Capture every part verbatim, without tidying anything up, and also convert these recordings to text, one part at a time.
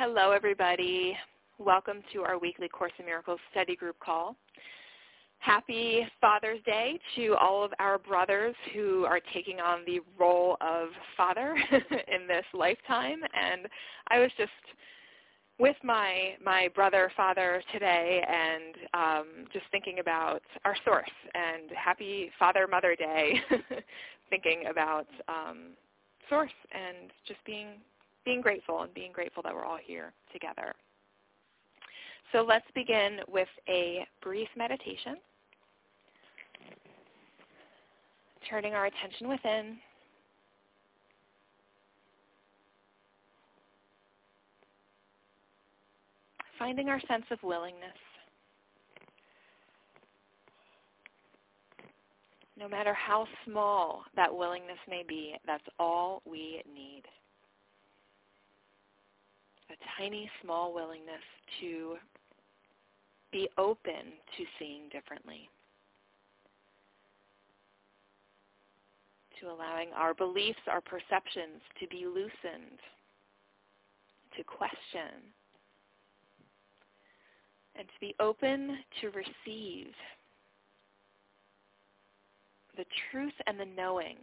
Hello, everybody. Welcome to our weekly Course in Miracles study group call. Happy Father's Day to all of our brothers who are taking on the role of father in this lifetime. And I was just with my my brother father today and um, just thinking about our source, and happy Father Mother Day, thinking about um, source and just being being grateful and being grateful that we're all here together. So let's begin with a brief meditation, turning our attention within, finding our sense of willingness. No matter how small that willingness may be, that's all we need. A tiny, small willingness to be open to seeing differently, to allowing our beliefs, our perceptions to be loosened, to question, and to be open to receive the truth and the knowing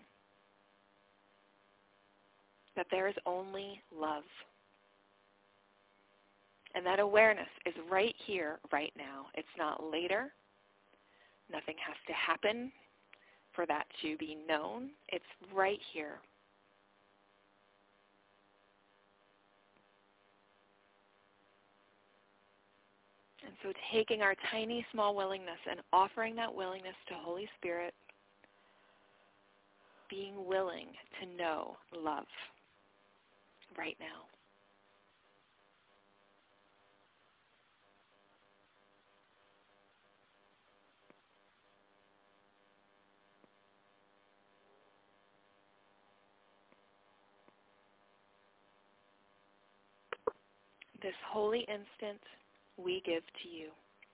that there is only love. And that awareness is right here, right now. It's not later. Nothing has to happen for that to be known. It's right here. And so taking our tiny, small willingness and offering that willingness to Holy Spirit, being willing to know love right now. This holy instant we give to you.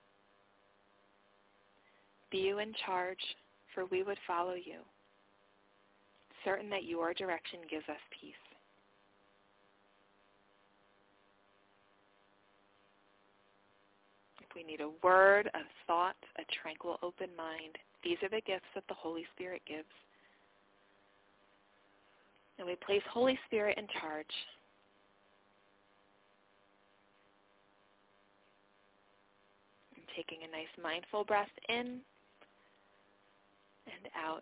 Be you in charge, for we would follow you, certain that your direction gives us peace. If we need a word, a thought, a tranquil, open mind, these are the gifts that the Holy Spirit gives. And we place Holy Spirit in charge. Taking a nice mindful breath in and out.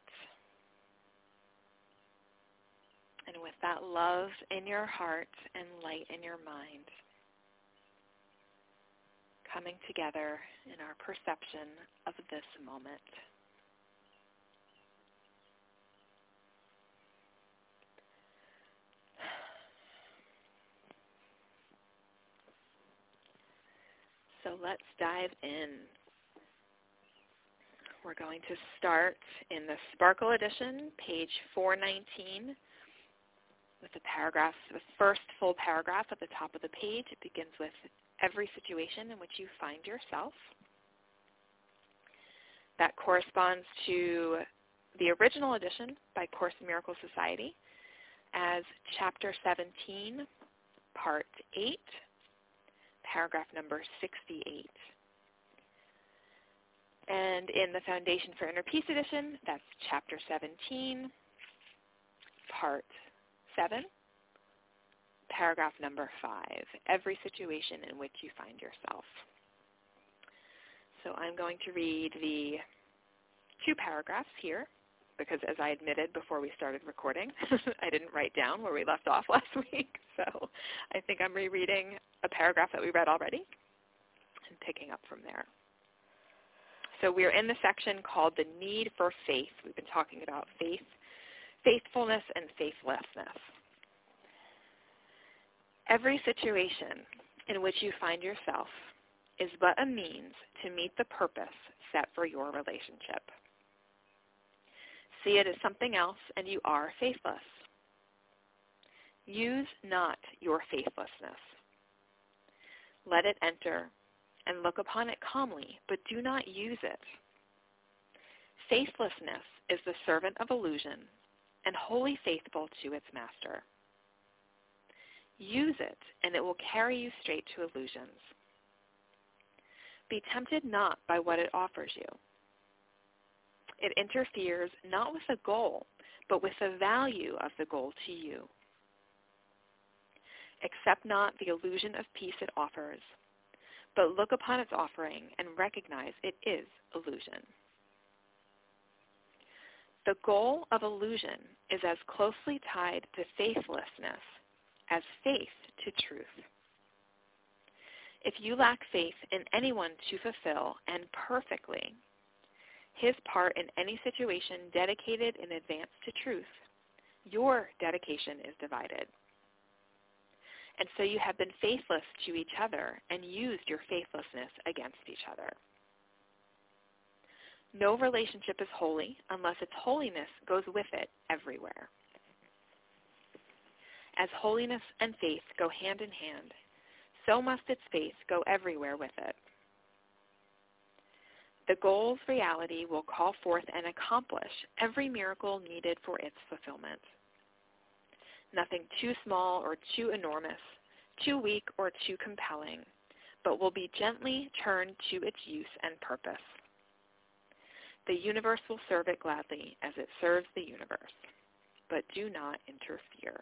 And with that love in your heart and light in your mind, coming together in our perception of this moment. So let's dive in. We're going to start in the Sparkle edition, page four nineteen, with the paragraph, the first full paragraph at the top of the page. It begins with every situation in which you find yourself. That corresponds to the original edition by Course in Miracles Society as chapter seventeen, part eight, paragraph number sixty-eight. And in the Foundation for Inner Peace edition, that's chapter seventeen, part seven, paragraph number five, every situation in which you find yourself. So I'm going to read the two paragraphs here, because as I admitted before we started recording, I didn't write down where we left off last week. So I think I'm rereading a paragraph that we read already and picking up from there. So we're in the section called The Need for Faith. We've been talking about faith, faithfulness, and faithlessness. Every situation in which you find yourself is but a means to meet the purpose set for your relationship. See it as something else, and you are faithless. Use not your faithlessness. Let it enter and look upon it calmly, but do not use it. Faithlessness is the servant of illusion and wholly faithful to its master. Use it, and it will carry you straight to illusions. Be tempted not by what it offers you. It interferes not with the goal, but with the value of the goal to you. Accept not the illusion of peace it offers, but look upon its offering and recognize it is illusion. The goal of illusion is as closely tied to faithlessness as faith to truth. If you lack faith in anyone to fulfill and perfectly his part in any situation dedicated in advance to truth, your dedication is divided. And so you have been faithless to each other and used your faithlessness against each other. No relationship is holy unless its holiness goes with it everywhere. As holiness and faith go hand in hand, so must its faith go everywhere with it. The goal's reality will call forth and accomplish every miracle needed for its fulfillment. Nothing too small or too enormous, too weak or too compelling, but will be gently turned to its use and purpose. The universe will serve it gladly as it serves the universe, but do not interfere.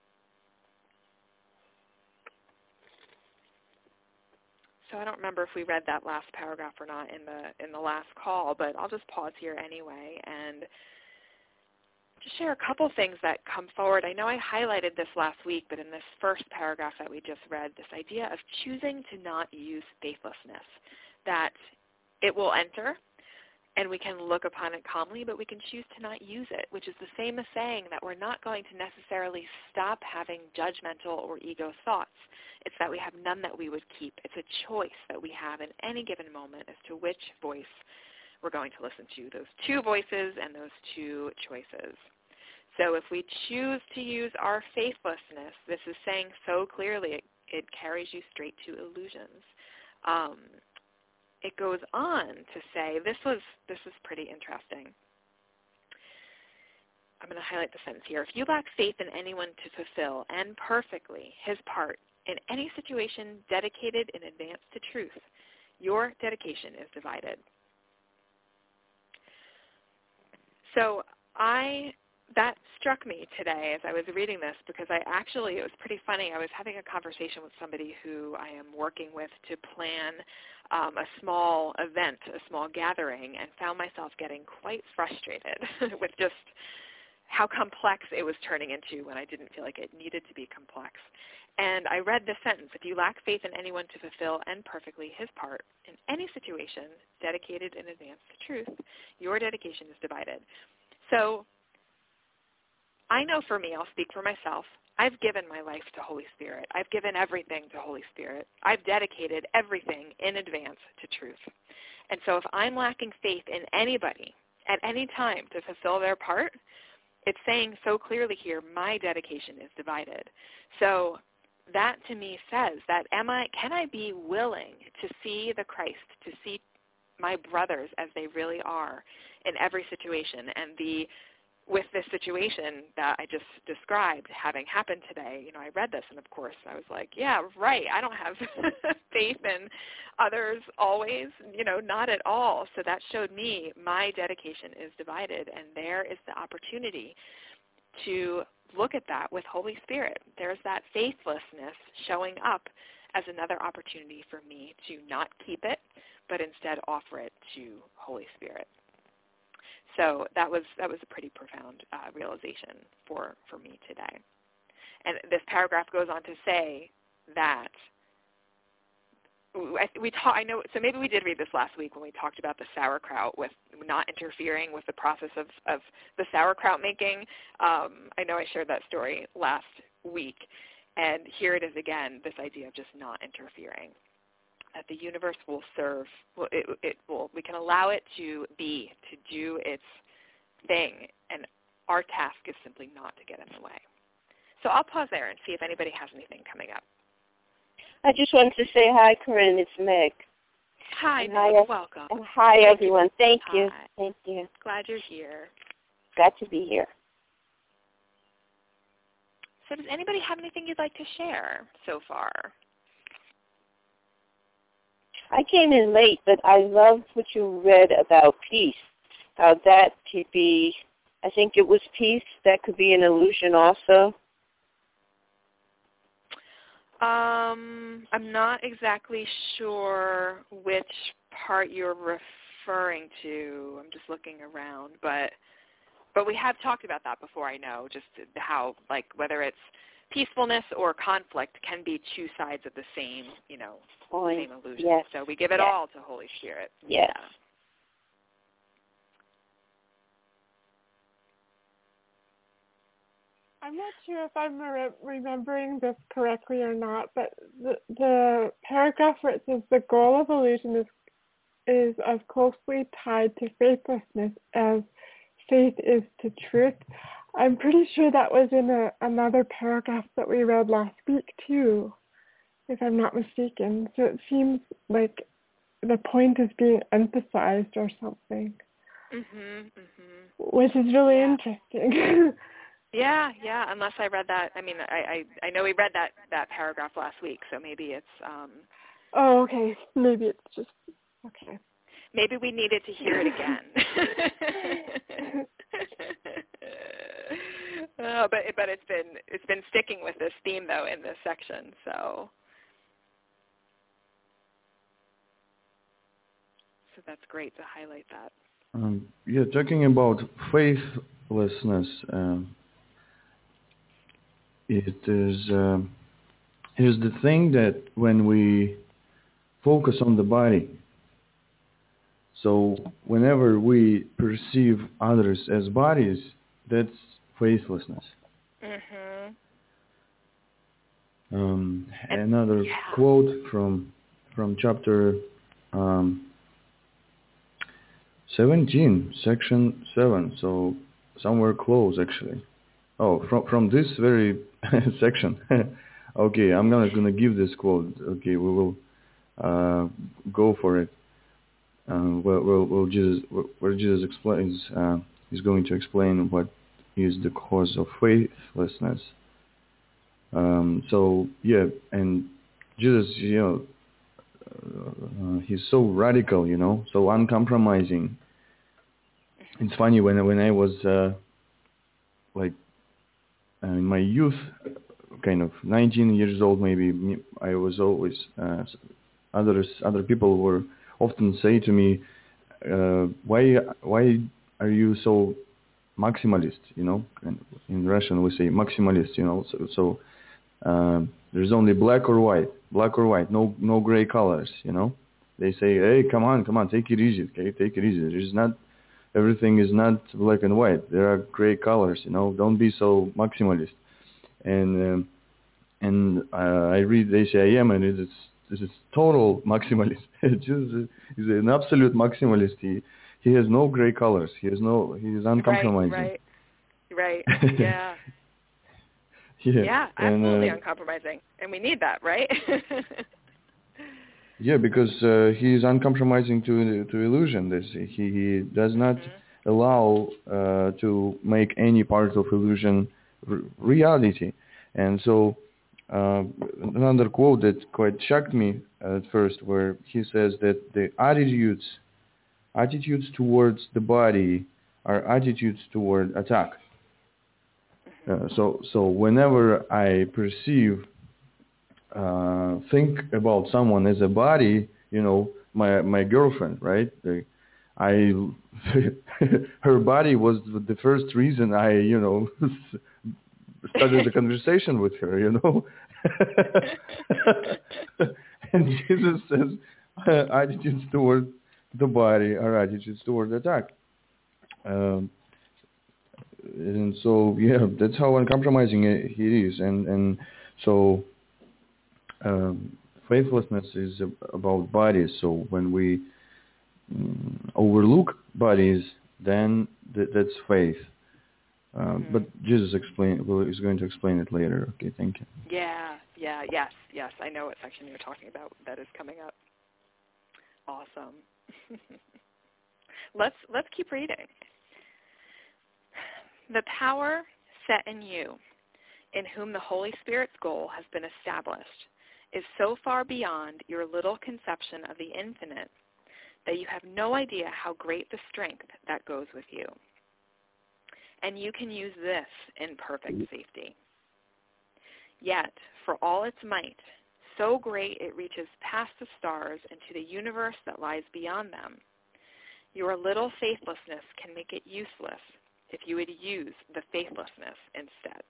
So I don't remember if we read that last paragraph or not in the in the last call, but I'll just pause here anyway and just share a couple things that come forward. I know I highlighted this last week, but in this first paragraph that we just read, this idea of choosing to not use faithlessness, that it will enter and we can look upon it calmly, but we can choose to not use it, which is the same as saying that we're not going to necessarily stop having judgmental or ego thoughts. It's that we have none that we would keep. It's a choice that we have in any given moment as to which voice we're going to listen to, those two voices and those two choices. So if we choose to use our faithlessness, this is saying so clearly it, it carries you straight to illusions. Um, it goes on to say, this was this is pretty interesting. I'm going to highlight the sentence here. If you lack faith in anyone to fulfill and perfectly his part in any situation dedicated in advance to truth, your dedication is divided. So I that struck me today as I was reading this because I actually, it was pretty funny. I was having a conversation with somebody who I am working with to plan um, a small event, a small gathering, and found myself getting quite frustrated with just how complex it was turning into when I didn't feel like it needed to be complex. And I read this sentence, if you lack faith in anyone to fulfill and perfectly his part in any situation dedicated in advance to truth, your dedication is divided. So I know for me, I'll speak for myself, I've given my life to Holy Spirit. I've given everything to Holy Spirit. I've dedicated everything in advance to truth. And so if I'm lacking faith in anybody at any time to fulfill their part, it's saying so clearly here, my dedication is divided. So that to me says that am I, can I be willing to see the Christ, to see my brothers as they really are in every situation? And the with this situation that I just described having happened today, you know, I read this and of course I was like, yeah, right, I don't have faith in others always, you know, not at all. So that showed me my dedication is divided, and there is the opportunity to look at that with Holy Spirit. There's that faithlessness showing up as another opportunity for me to not keep it, but instead offer it to Holy Spirit. So that was that was a pretty profound uh, realization for, for me today. And this paragraph goes on to say that we talk, I know. So maybe we did read this last week when we talked about the sauerkraut, with not interfering with the process of, of the sauerkraut making. Um, I know I shared that story last week, and here it is again. This idea of just not interfering. That the universe will serve, well, it, it will, we can allow it to be, to do its thing, and our task is simply not to get in the way. So I'll pause there and see if anybody has anything coming up. I just wanted to say hi, Corinne. It's Meg. Hi, and Meg. Hi, welcome. And hi, everyone. Thank hi. you. Thank you. Glad you're here. Glad to be here. So does anybody have anything you'd like to share so far? I came in late, but I loved what you read about peace. How that could be, I think it was peace, that could be an illusion also. Um, I'm not exactly sure which part you're referring to. I'm just looking around, but but we have talked about that before, I know, just how, like, whether it's peacefulness or conflict can be two sides of the same, you know, Point. same illusion. Yes. So we give it yes. all to Holy Spirit. Yes. Yeah. I'm not sure if I'm re- remembering this correctly or not, but the, the paragraph where it says the goal of illusion is is as closely tied to faithlessness as faith is to truth. I'm pretty sure that was in a, another paragraph that we read last week too, if I'm not mistaken. So it seems like the point is being emphasized or something, Mhm. Mhm. which is really Yeah. interesting. Yeah, yeah. Unless I read that, I mean, I, I, I know we read that, that paragraph last week, so maybe it's um, Oh, okay. Maybe it's just okay. maybe we needed to hear it again. uh, but but it's been it's been sticking with this theme though in this section, so so that's great to highlight that. Um, yeah, talking about faithlessness. Um, It is, uh, here's the thing that when we focus on the body, so whenever we perceive others as bodies, that's faithlessness. Mhm. Um, And, another yeah. quote from from chapter um, seventeen, section seven, so somewhere close actually. Oh, from from this very section. Okay, I'm gonna gonna give this quote. Okay, we will uh, go for it. Uh, where, where, where Jesus, where Jesus explains, uh, he's going to explain what is the cause of faithlessness. Um, so yeah, and Jesus, you know, uh, he's so radical, you know, so uncompromising. It's funny when when I was uh, like uh, in my youth, kind of nineteen years old, maybe, I was always uh, others other people were often say to me, uh, why why are you so maximalist? You know, in Russian we say maximalist. You know, so, so uh, there's only black or white, black or white, no no gray colors. You know, they say, hey, come on, come on, take it easy, okay, take it easy. There's not everything is not black and white. There are gray colors. You know, don't be so maximalist. And um, and uh, I read A C I M, and it is this is total maximalist. Jesus is an absolute maximalist. He he has no gray colors. He has no. He is uncompromising. Right. Right. Right. Yeah. yeah. Yeah. And, Absolutely uh, uncompromising, and we need that, right? yeah, because uh, he is uncompromising to to illusion. This he he does not mm-hmm. allow uh, to make any part of illusion r- reality, and so. Uh, another quote that quite shocked me at first, where he says that the attitudes, attitudes towards the body are attitudes toward attack. Uh, so, so whenever I perceive, uh, think about someone as a body, you know, my my girlfriend, right? The, I, her body was the first reason I, you know, started the conversation with her, you know. And Jesus says uh, attitudes toward the body are attitudes toward attack. Um, and so, yeah, that's how uncompromising he is. And, and so um, faithlessness is about bodies. So when we um, overlook bodies, then th- that's faith. Uh, mm-hmm. But Jesus explain, well, is going to explain it later. Okay, thank you. Yeah, yeah, yes, yes. I know what section you're talking about. That is coming up. Awesome. let's let's keep reading. The power set in you in whom the Holy Spirit's goal has been established, is so far beyond your little conception of the infinite that you have no idea how great the strength that goes with you. And you can use this in perfect safety. Yet, for all its might, so great it reaches past the stars into the universe that lies beyond them, your little faithlessness can make it useless if you would use the faithlessness instead.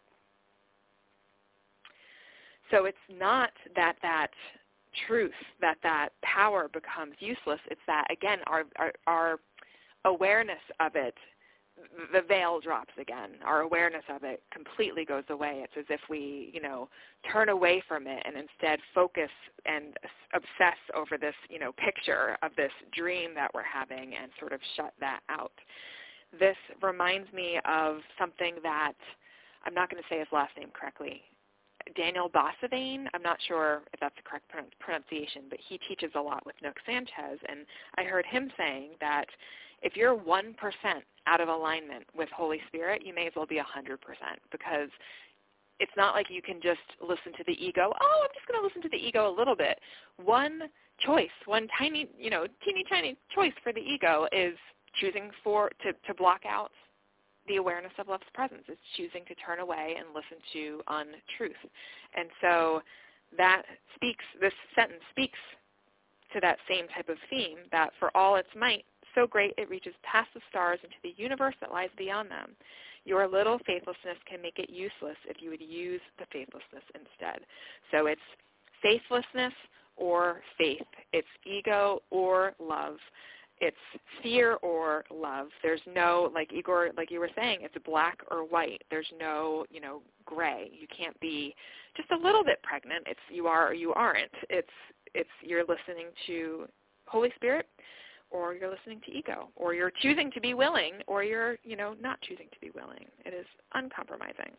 So it's not that that truth, that that power becomes useless. It's that, again, our, our, our awareness of it, the veil drops again. Our awareness of it completely goes away. It's as if we, you know, turn away from it and instead focus and obsess over this, you know, picture of this dream that we're having and sort of shut that out. This reminds me of something that, I'm not going to say his last name correctly, Daniel Bassavane. I'm not sure if that's the correct pronunciation, but he teaches a lot with Nook Sanchez, and I heard him saying that if you're one percent out of alignment with Holy Spirit, you may as well be one hundred percent, because it's not like you can just listen to the ego. Oh, I'm just going to listen to the ego a little bit. One choice, one tiny, you know, teeny tiny choice for the ego is choosing for to, to block out the awareness of love's presence. It's choosing to turn away and listen to untruth. And so that speaks, this sentence speaks to that same type of theme, that for all its might, so great it reaches past the stars into the universe that lies beyond them. Your little faithlessness can make it useless if you would use the faithlessness instead. So it's faithlessness or faith. It's ego or love. It's fear or love. There's no, like Igor, like you were saying, it's black or white. There's no, you know, gray. You can't be just a little bit pregnant. It's you are or you aren't. It's it's you're listening to Holy Spirit, or you're listening to ego, or you're choosing to be willing, or you're, you know, not choosing to be willing. It is uncompromising.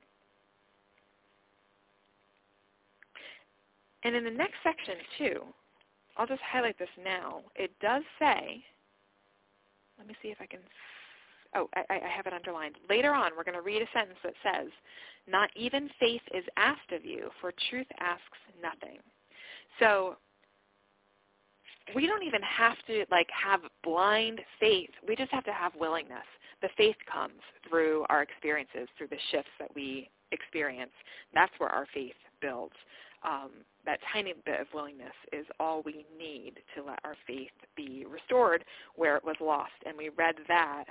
And in the next section, too, I'll just highlight this now. It does say, let me see if I can, oh, I, I have it underlined. Later on, we're going to read a sentence that says, not even faith is asked of you, for truth asks nothing. So we don't even have to, like, have blind faith. We just have to have willingness. The faith comes through our experiences, through the shifts that we experience. That's where our faith builds. Um, that tiny bit of willingness is all we need to let our faith be restored where it was lost. And we read that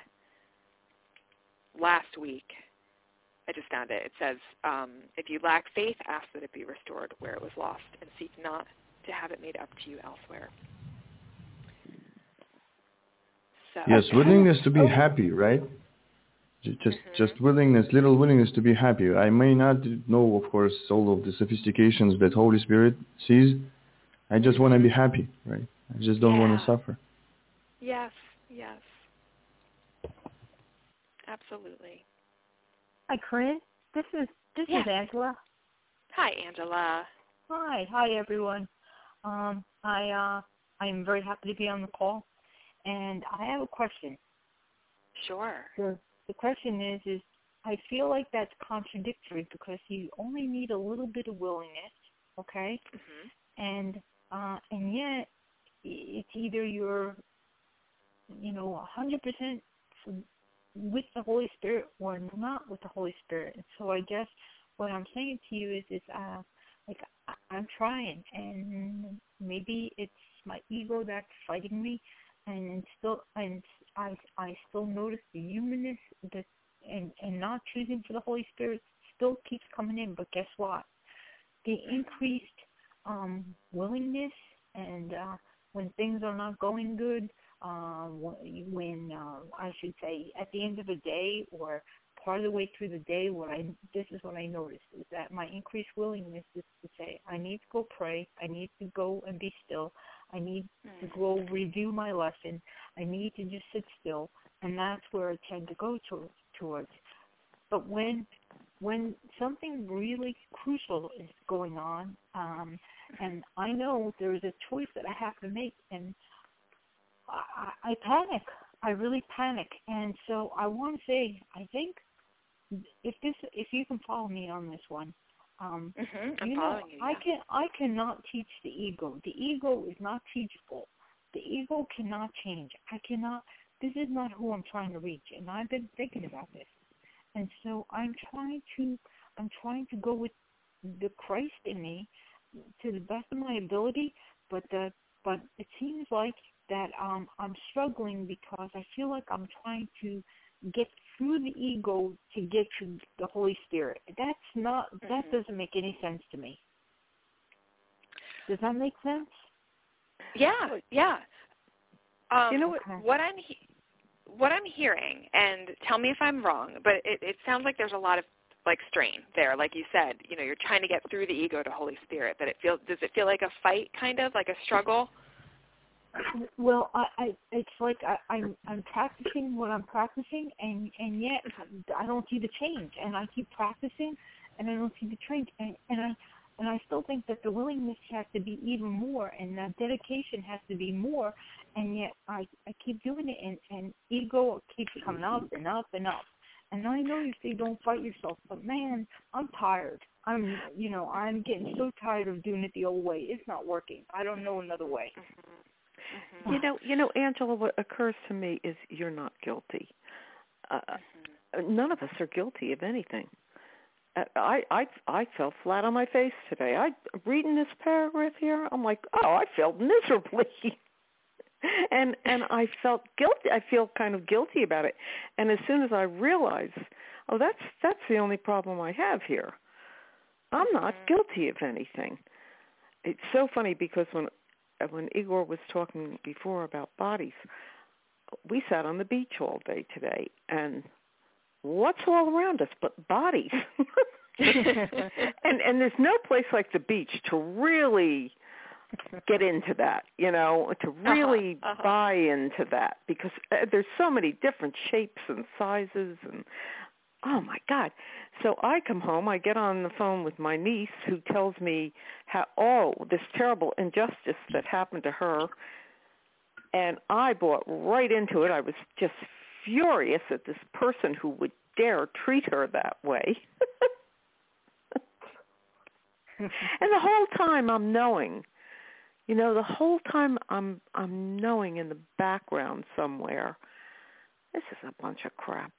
last week. I just found it. It says, um, if you lack faith, ask that it be restored where it was lost, and seek not to have it made up to you elsewhere. So, yes, okay. willingness to be okay. happy, right? Just mm-hmm. just willingness, little willingness to be happy. I may not know, of course, all of the sophistications that Holy Spirit sees. I just mm-hmm. want to be happy, right? I just don't yeah. want to suffer. Yes, yes. Absolutely. Hi, Corinne. This is this yeah. is Angela. Hi, Angela. Hi, hi everyone. Um, I uh, I am very happy to be on the call, and I have a question. Sure. The, the question is, is I feel like that's contradictory because you only need a little bit of willingness, okay? Mm-hmm. And uh, and yet it's either you're, you know, one hundred percent with the Holy Spirit or not with the Holy Spirit. And so I guess what I'm saying to you is, is uh, like I'm trying, and maybe it's my ego that's fighting me, and still, and I I still notice the humanness that, and and not choosing for the Holy Spirit still keeps coming in. But guess what? The increased um, willingness, and uh, when things are not going good, uh, when uh, I should say at the end of the day or part of the way through the day, what I this is what I noticed is that my increased willingness is to say, I need to go pray, I need to go and be still, I need to go review my lesson, I need to just sit still, and that's where I tend to go to, towards. But when when something really crucial is going on, um, and I know there is a choice that I have to make, and I, I panic. I really panic. And so I want to say, I think if this, if you can follow me on this one, um, mm-hmm. I'm you know, following you. Yeah. I can, I cannot teach the ego. The ego is not teachable. The ego cannot change. I cannot. This is not who I'm trying to reach, and I've been thinking about this, and so I'm trying to, I'm trying to go with the Christ in me to the best of my ability, but the, but it seems like that um, I'm struggling because I feel like I'm trying to get through the ego to get to the Holy Spirit. That's not, mm-hmm. that doesn't make any sense to me. Does that make sense? Yeah, yeah. Um, you know what? What I'm he- what I'm hearing, and tell me if I'm wrong, but it, it sounds like there's a lot of like strain there. Like you said, you know, you're trying to get through the ego to Holy Spirit. That it feels. Does it feel like a fight, kind of like a struggle? Well, I, I it's like I, I'm I'm practicing what I'm practicing, and and yet I don't see the change. And I keep practicing, and I don't see the change. And and I and I still think that the willingness has to be even more, and the dedication has to be more. And yet I I keep doing it, and and ego keeps coming up and up and up. And I know you say don't fight yourself, but man, I'm tired. I'm you know I'm getting so tired of doing it the old way. It's not working. I don't know another way. Mm-hmm. You know, you know, Angela, what occurs to me is you're not guilty. Uh, mm-hmm. None of us are guilty of anything. Uh, I, I, I fell flat on my face today. I reading this paragraph here, I'm like, oh, I felt miserably, and and I felt guilty. I feel kind of guilty about it. And as soon as I realized, oh, that's that's the only problem I have here. I'm not mm-hmm. guilty of anything. It's so funny because when when Igor was talking before about bodies, we sat on the beach all day today, and what's all around us but bodies? and and there's no place like the beach to really get into that, you know, to really uh-huh, uh-huh. buy into that, because there's so many different shapes and sizes, and oh my God. So I come home, I get on the phone with my niece, who tells me how, oh, this terrible injustice that happened to her, and I bought right into it. I was just furious at this person who would dare treat her that way. And the whole time I'm knowing, you know, the whole time I'm I'm knowing in the background somewhere, this is a bunch of crap.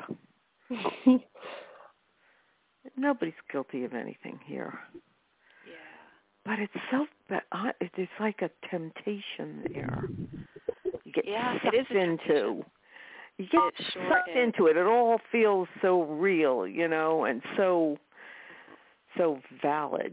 Nobody's guilty of anything here. Yeah. But it's so, it's like a temptation there. You get yeah, sucked it is into. You get it sure sucked is. into it. It all feels so real, you know, and so, so valid.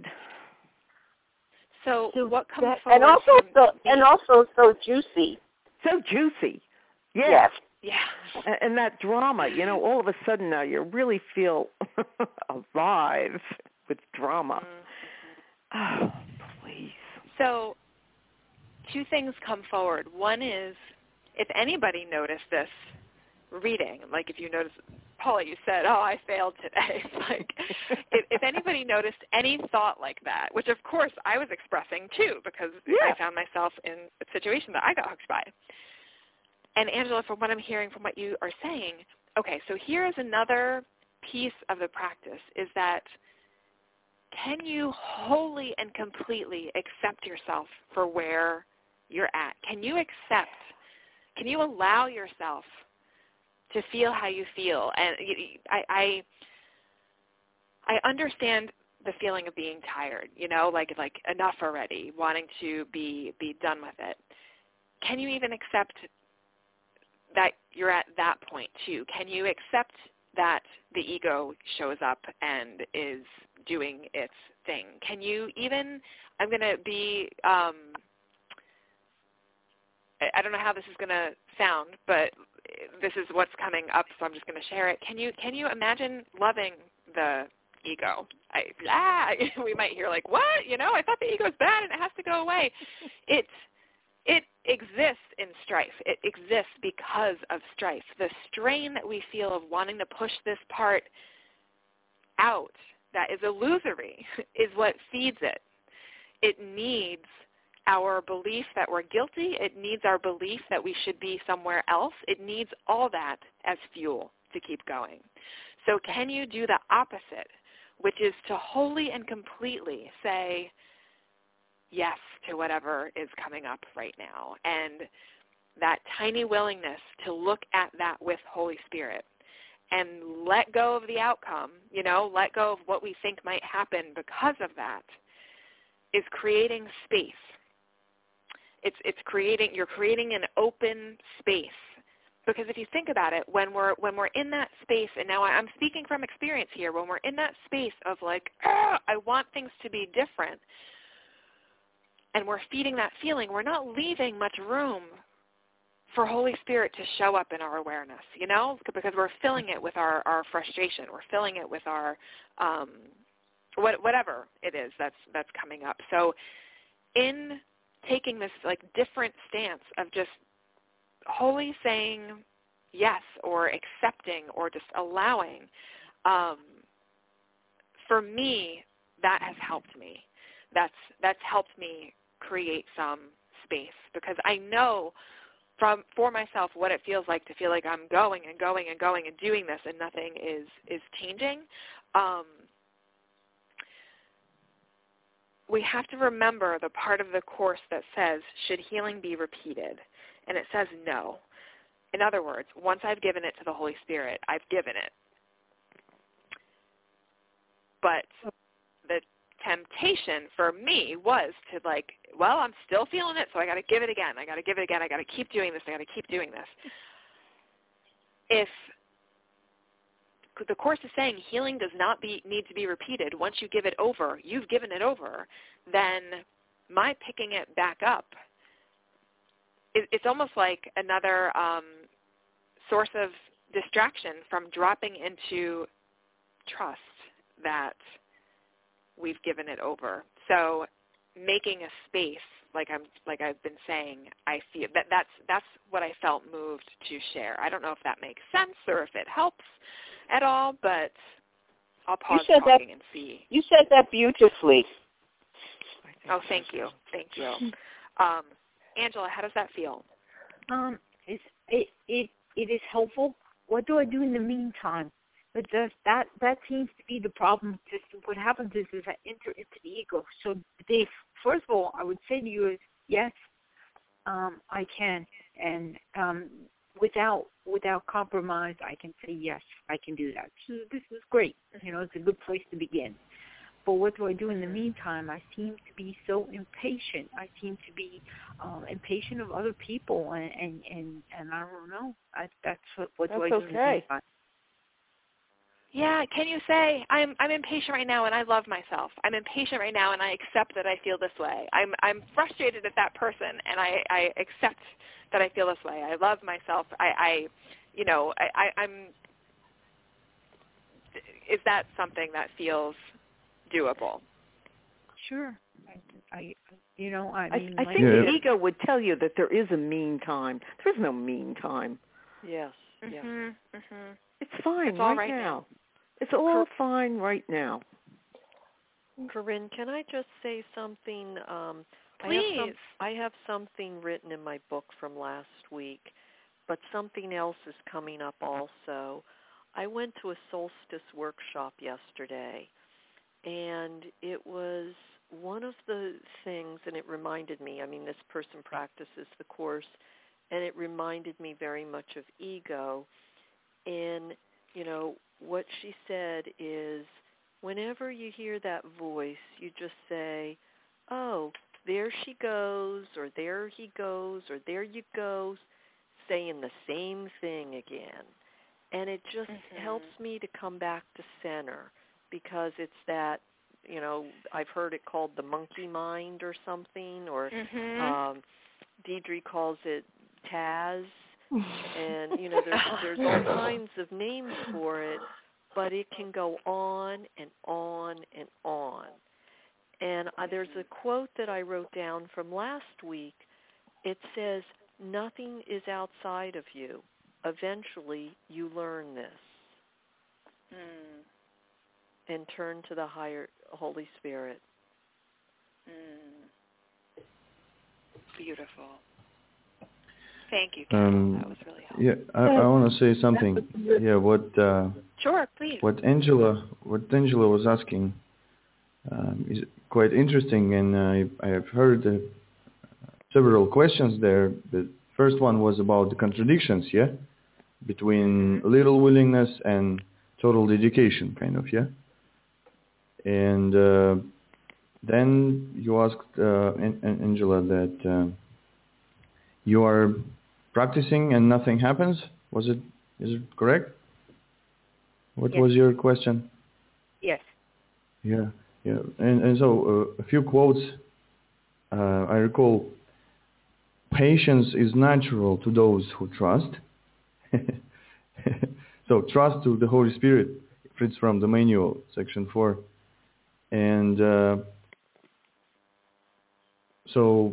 So, so what comes that, forward and also from so, the, and also so juicy. So juicy. Yeah. Yes. Yeah. And, and that drama, you know, all of a sudden now you really feel alive with drama. Mm-hmm. Oh, please. So two things come forward. One is, if anybody noticed this reading, like if you notice, Paula, you said, oh, I failed today. Like, if, if anybody noticed any thought like that, which of course I was expressing too, because yeah. I found myself in a situation that I got hooked by. And Angela, from what I'm hearing from what you are saying, okay, so here is another piece of the practice, is that can you wholly and completely accept yourself for where you're at? Can you accept, can you allow yourself to feel how you feel? And I, I, I understand the feeling of being tired, you know, like like enough already, wanting to be be done with it. Can you even accept that you're at that point too? Can you accept that the ego shows up and is doing its thing? Can you even, I'm going to be, um, I don't know how this is going to sound, but this is what's coming up, so I'm just going to share it. Can you can you imagine loving the ego? I, ah, we might hear like, what? You know, I thought the ego is bad and it has to go away. It's It exists in strife. It exists because of strife. The strain that we feel of wanting to push this part out that is illusory is what feeds it. It needs our belief that we're guilty. It needs our belief that we should be somewhere else. It needs all that as fuel to keep going. So can you do the opposite, which is to wholly and completely say yes to whatever is coming up right now, and that tiny willingness to look at that with Holy Spirit and let go of the outcome, you know, let go of what we think might happen because of that, is creating space. It's it's creating you're creating an open space. Because if you think about it, when we're when we're in that space, and now I'm speaking from experience here, when we're in that space of like, ah, I want things to be different, and we're feeding that feeling, we're not leaving much room for Holy Spirit to show up in our awareness, you know, because we're filling it with our, our frustration. We're filling it with our um, what, whatever it is that's that's coming up. So in taking this like different stance of just wholly saying yes or accepting or just allowing, um, for me, that has helped me. That's that's helped me create some space, because I know from for myself what it feels like to feel like I'm going and going and going and doing this and nothing is is changing. Um, we have to remember the part of the Course that says, should healing be repeated? And it says no. In other words, once I've given it to the Holy Spirit, I've given it. But the temptation for me was to like, well, I'm still feeling it, so I got to give it again. I got to give it again. I got to keep doing this. I got to keep doing this. If the Course is saying healing does not be, need to be repeated, once you give it over, you've given it over, then my picking it back up, it, it's almost like another um, source of distraction from dropping into trust that we've given it over. So making a space, like I'm like I've been saying, I feel that that's that's what I felt moved to share. I don't know if that makes sense or if it helps at all, but I'll pause you said talking that, and see. You said that beautifully. Oh, thank you, thank you, um, Angela. How does that feel? Um, it's, it it it is helpful. What do I do in the meantime? But does that that seems to be the problem. Just what happens is, is I enter into the ego. So, Dave, first of all, I would say to you is yes, um, I can, and um, without without compromise, I can say yes, I can do that. So this is great. You know, it's a good place to begin. But what do I do in the meantime? I seem to be so impatient. I seem to be um, impatient of other people, and and and, and I don't know. I, that's what, what that's do I do okay. in the meantime? Yeah, can you say, I'm I'm impatient right now and I love myself. I'm impatient right now and I accept that I feel this way. I'm I'm frustrated at that person and I, I accept that I feel this way. I love myself. I, I you know, I, I, I'm, is that something that feels doable? Sure. I, I you know, I mean, I, I think Yeah. the ego would tell you that there is a mean time. There's no mean time. Yes. Mhm. Yes. Mhm. It's fine It's all right, right now. now. It's all fine right now. Corinne, can I just say something? Um, Please. I have, some, I have something written in my book from last week, but something else is coming up also. I went to a solstice workshop yesterday, and it was one of the things, and it reminded me, I mean, this person practices the Course, and it reminded me very much of ego. And, you know, what she said is, whenever you hear that voice, you just say, oh, there she goes, or there he goes, or there you go, saying the same thing again. And it just mm-hmm. helps me to come back to center, because it's that, you know, I've heard it called the monkey mind or something, or mm-hmm. um, Deidre calls it Taz. And, you know, there's, there's all kinds of names for it, but it can go on and on and on. And uh, there's a quote that I wrote down from last week. It says, nothing is outside of you. Eventually, you learn this. Mm. And turn to the higher Holy Spirit. Mm. Beautiful. Thank you, Carol. Um, that was really helpful. Yeah, I, I want to say something. Yeah, what uh, sure, please. What Angela what Angela was asking um, is quite interesting, and I I have heard uh, several questions there. The first one was about the contradictions, yeah, between little willingness and total dedication, kind of, yeah. And uh, then you asked uh, Angela that uh, you are practicing and nothing happens. Was it? Is it correct? What yes. was your question? Yes. Yeah, yeah. And and so uh, a few quotes. Uh, I recall. Patience is natural to those who trust. So trust to the Holy Spirit. It's from the manual, section four. And uh, so,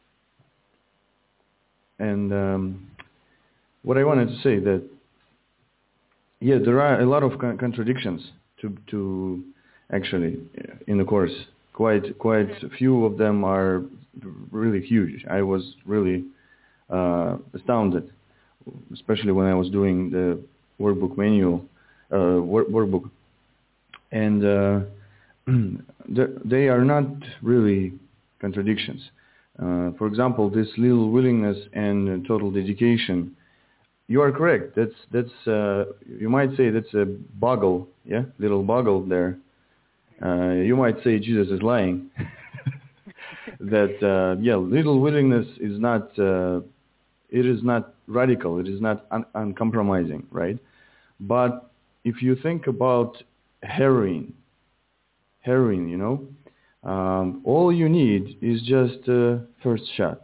and um, what I wanted to say that, yeah, there are a lot of con- contradictions to to actually in the course. Quite quite a few of them are really huge. I was really uh, astounded, especially when I was doing the workbook manual, uh, work, workbook, and uh, they are not really contradictions. Uh, for example, this little willingness and total dedication. You are correct. That's that's uh, you might say that's a boggle, yeah, little boggle there. Uh, you might say Jesus is lying. That uh, yeah, little willingness is not uh, it is not radical. It is not un- uncompromising, right? But if you think about heroin, heroin, you know, um, all you need is just uh, first shot.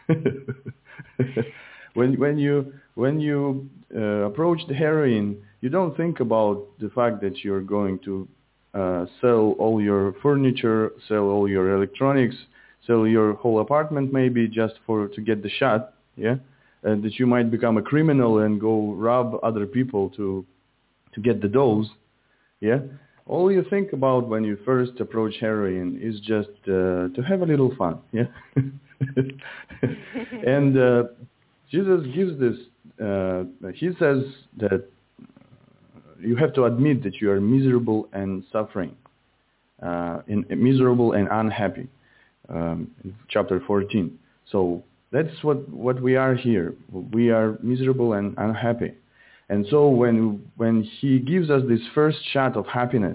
when when you when you uh, approach the heroin, you don't think about the fact that you're going to uh, sell all your furniture, sell all your electronics, sell your whole apartment maybe just for to get the shot, yeah, and that you might become a criminal and go rob other people to to get the dose, yeah. All you think about when you first approach heroin is just uh, to have a little fun, yeah. And uh, Jesus gives this. Uh, he says that you have to admit that you are miserable and suffering, uh, in, miserable and unhappy. Um, in chapter fourteen. So that's what, what we are here. We are miserable and unhappy. And so when when he gives us this first shot of happiness,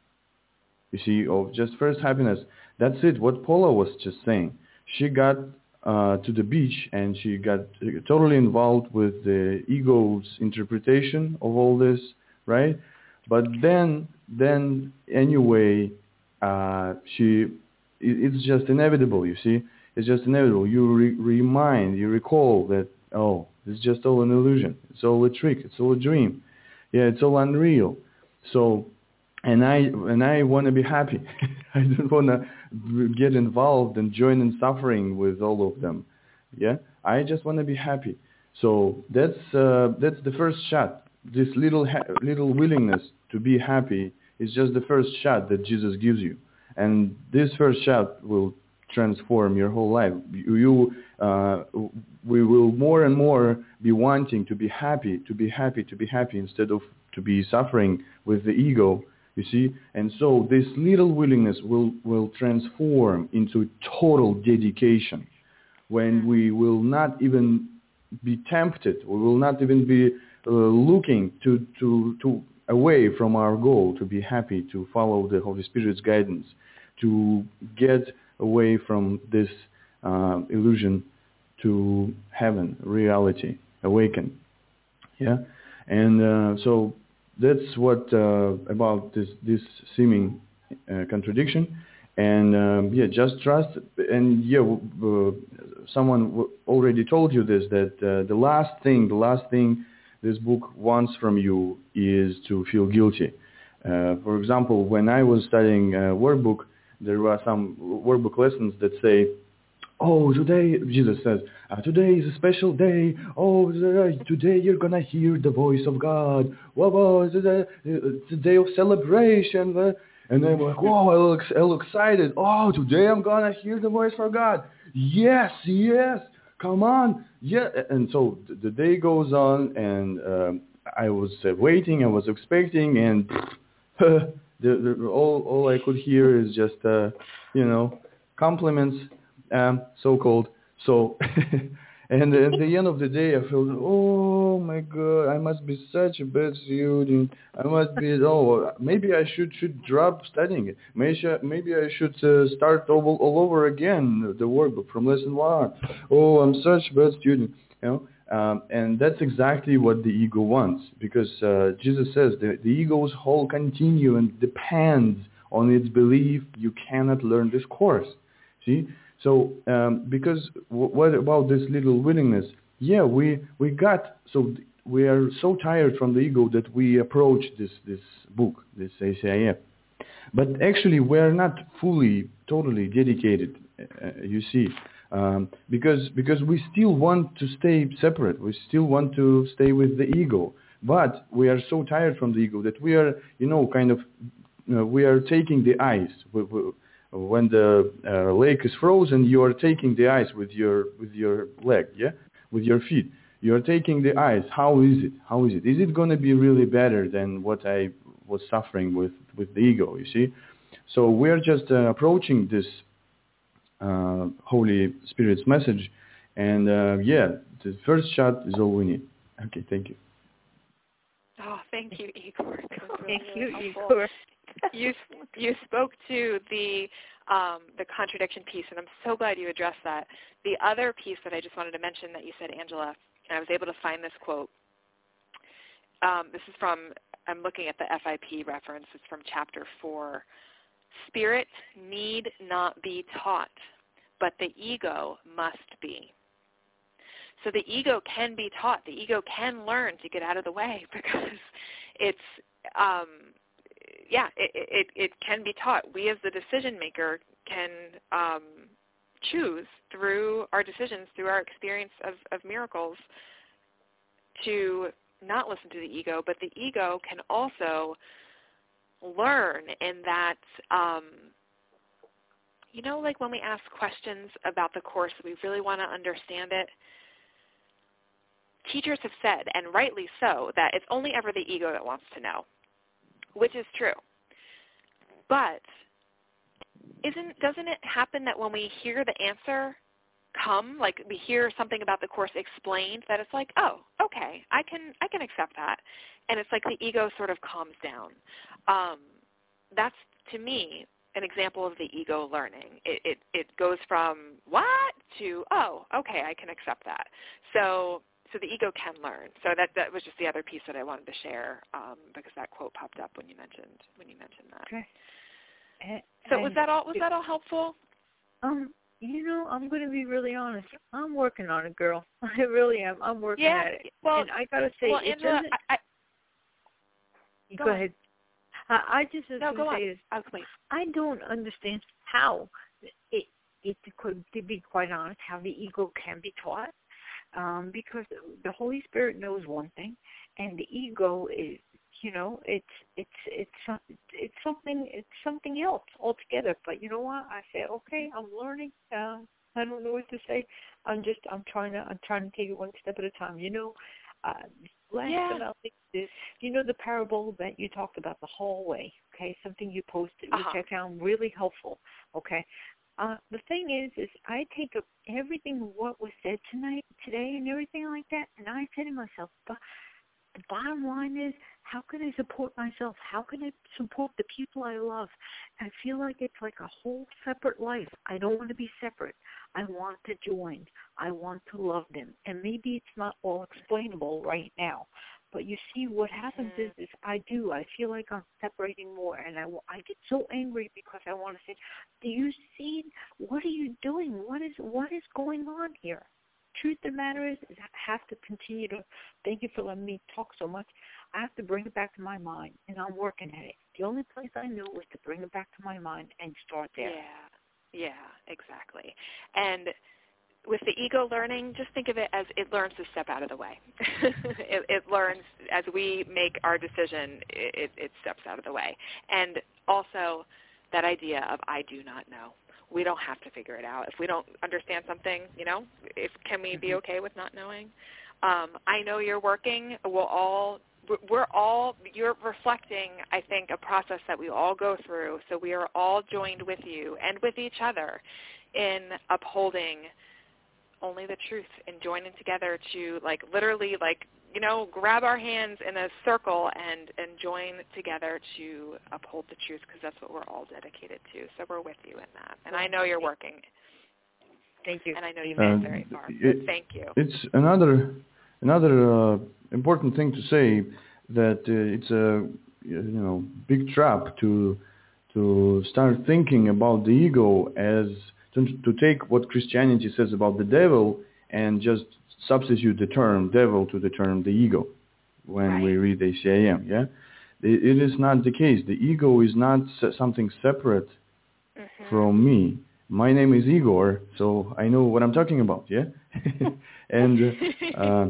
you see, of just first happiness, that's it. What Paula was just saying. She got uh, to the beach and she got totally involved with the ego's interpretation of all this, right? But then, then anyway, uh, she, it's just inevitable, you see. It's just inevitable. You re- remind, you recall that, oh, it's just all an illusion. It's all a trick. It's all a dream. Yeah, it's all unreal. So, and I and I want to be happy. I don't want to get involved and join in suffering with all of them. Yeah, I just want to be happy. So that's uh, that's the first shot. This little ha- little willingness to be happy is just the first shot that Jesus gives you, and this first shot will transform your whole life. You, you uh, we will more and more be wanting to be happy, to be happy, to be happy instead of to be suffering with the ego. You see, and so this little willingness will, will transform into total dedication when we will not even be tempted, we will not even be uh, looking to, to, to away from our goal to be happy, to follow the Holy Spirit's guidance, to get away from this uh, illusion to heaven, reality, awaken. Yeah, and uh, so that's what uh, about this this seeming uh, contradiction, and um, yeah, just trust. And yeah, uh, someone w- already told you this, that uh, the last thing, the last thing this book wants from you is to feel guilty. Uh, for example, when I was studying uh, workbook, there were some workbook lessons that say, oh, today, Jesus says, uh, today is a special day. Oh, today you're going to hear the voice of God. Whoa, whoa, it's a, it's a day of celebration. And I'm like, whoa, I look, I look excited. Oh, today I'm going to hear the voice of God. Yes, yes. come on, yeah. And so the day goes on, and um, I was uh, waiting, I was expecting, and the, the, all all I could hear is just, uh, you know, compliments, um, so-called. So, and at the end of the day, I felt, oh my God, I must be such a bad student. I must be, oh, maybe I should should drop studying it. Maybe I, maybe I should uh, start all, all over again the workbook from lesson one. Oh, I'm such a bad student, you know. Um, and that's exactly what the ego wants, because uh, Jesus says the, the ego's whole continuum depends on its belief you cannot learn this course. See? So, um, because w- what about this little willingness? Yeah, we we got, so we are so tired from the ego that we approach this, this book, this A C I F. But actually, we are not fully, totally dedicated, uh, you see. Um, because because we still want to stay separate, we still want to stay with the ego, but we are so tired from the ego that we are, you know, kind of, you know, we are taking the ice. We, we, when the uh, lake is frozen, you are taking the ice with your with your leg, yeah, with your feet. You are taking the ice. How is it? How is it? Is it going to be really better than what I was suffering with with the ego? You see, so we are just uh, approaching this Uh, Holy Spirit's message, and uh, yeah, the first shot is all we need. Okay, thank you. Oh, thank you, Igor. That was really, Thank really you, helpful. Igor. you you spoke to the um, the contradiction piece, and I'm so glad you addressed that. The other piece that I just wanted to mention that you said, Angela, and I was able to find this quote. Um, this is from, I'm looking at the F I P reference. It's from chapter four. Spirit need not be taught, but the ego must be. So the ego can be taught. The ego can learn to get out of the way, because it's, um, yeah, it, it, it can be taught. We as the decision maker can um, choose through our decisions, through our experience of, of miracles, to not listen to the ego, but the ego can also learn in that, um, you know, like when we ask questions about the course, we really want to understand it. Teachers have said, and rightly so, that it's only ever the ego that wants to know, which is true. But isn't doesn't it happen that when we hear the answer come, like we hear something about the course explained, that it's like, oh, okay, I can I can accept that, and it's like the ego sort of calms down. Um, that's, to me, an example of the ego learning. It, it it goes from what to, oh, okay, I can accept that. So so the ego can learn. So that that was just the other piece that I wanted to share, um, because that quote popped up when you mentioned when you mentioned that. Okay. And, so was that all was that all helpful? Um, you know, I'm going to be really honest. I'm working on it, girl. I really am. I'm working yeah, at it. Well, and I got to say, well, it Angela, doesn't. I, I, go, go ahead. I, I just was no, going to say is, I'll wait. I don't understand how it, it could, to be quite honest, how the ego can be taught, um, because the Holy Spirit knows one thing, and the ego is, you know, it's it's it's it's something it's something else altogether. But you know what? I say, okay, I'm learning. Uh, I don't know what to say. I'm just I'm trying to I'm trying to take it one step at a time. You know, uh, last yeah. but not least, you know the parable that you talked about, the hallway. Okay, something you posted, which uh-huh. I found really helpful. Okay. Uh, the thing is, is I take up everything what was said tonight, today, and everything like that, and I say to myself, but the bottom line is, how can I support myself? How can I support the people I love? I feel like it's like a whole separate life. I don't want to be separate. I want to join. I want to love them. And maybe it's not all explainable right now. But you see, what happens is, is I do. I feel like I'm separating more. And I, I get so angry because I want to say, do you see, what are you doing? What is what is going on here? Truth of the matter is, is I have to continue to, thank you for letting me talk so much, I have to bring it back to my mind, and I'm working at it. The only place I know is to bring it back to my mind and start there. Yeah, yeah, exactly. And with the ego learning, just think of it as it learns to step out of the way. it, it learns, as we make our decision, it, it steps out of the way. And also that idea of I do not know. we don't have to figure it out. If we don't understand something, you know, if can we be okay with not knowing? Um, I know you're working. We'll all, we're all, you're reflecting, I think, a process that we all go through. So we are all joined with you and with each other in upholding only the truth and joining together to, like, literally, like, you know, grab our hands in a circle and, and join together to uphold the truth, because that's what we're all dedicated to. So we're with you in that. And I know you're working. Thank you. And I know you've gone Uh, very far. it, Thank you. It's another another uh, important thing to say, that uh, it's a you know big trap to to start thinking about the ego as to, to take what Christianity says about the devil and just substitute the term devil to the term the ego when Right. we read A C I M. Yeah, it, it is not the case. The ego is not something separate mm-hmm. from me. My name is Igor, so I know what I'm talking about. Yeah, and uh,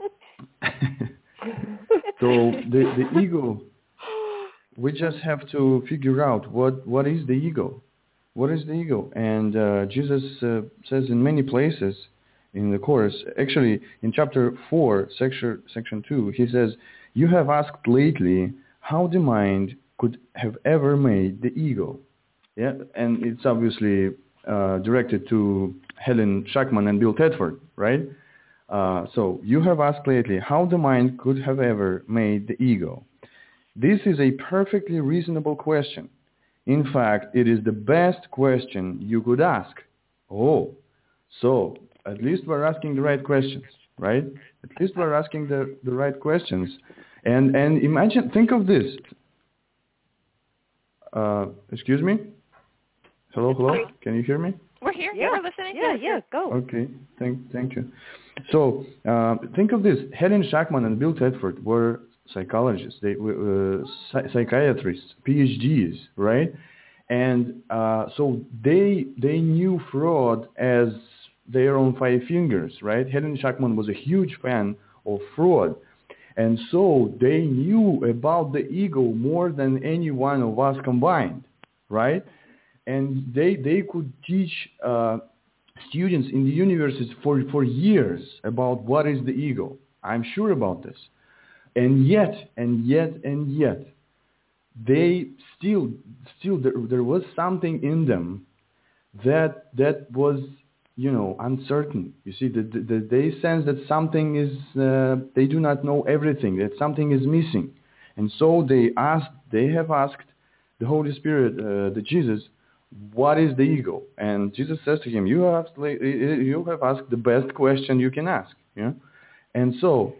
so the the ego, we just have to figure out what what is the ego. What is the ego? And uh, Jesus uh, says in many places in the Course, actually in chapter four, section, section two, he says, you have asked lately how the mind could have ever made the ego. Yeah, and it's obviously uh, directed to Helen Schackman and Bill Tedford, right? Uh, so you have asked lately how the mind could have ever made the ego. This is a perfectly reasonable question. In fact, it is the best question you could ask. Oh, so at least we're asking the right questions, right? At least we're asking the, the right questions. And and imagine, think of this. Uh, excuse me? Hello, hello? Can you hear me? We're here. Yeah. We're listening. Yeah, yeah, go. Okay, thank, thank you. So uh, think of this. Helen Schackman and Bill Tedford were psychologists, they were uh, psychiatrists, P H Ds, right? And uh, so they they knew Freud as their own five fingers, right? Helen Schackman was a huge fan of Freud. And so they knew about the ego more than any one of us combined, right? And they they could teach uh, students in the universities for, for years about what is the ego. I'm sure about this. And yet, and yet, and yet, they still, still there, there was something in them that that was, you know, uncertain. You see, the, the, they sense that something is, uh, they do not know everything, that something is missing. And so they asked, they have asked the Holy Spirit, uh, the Jesus, what is the ego? And Jesus says to him, you have, you have asked the best question you can ask. Yeah? And so,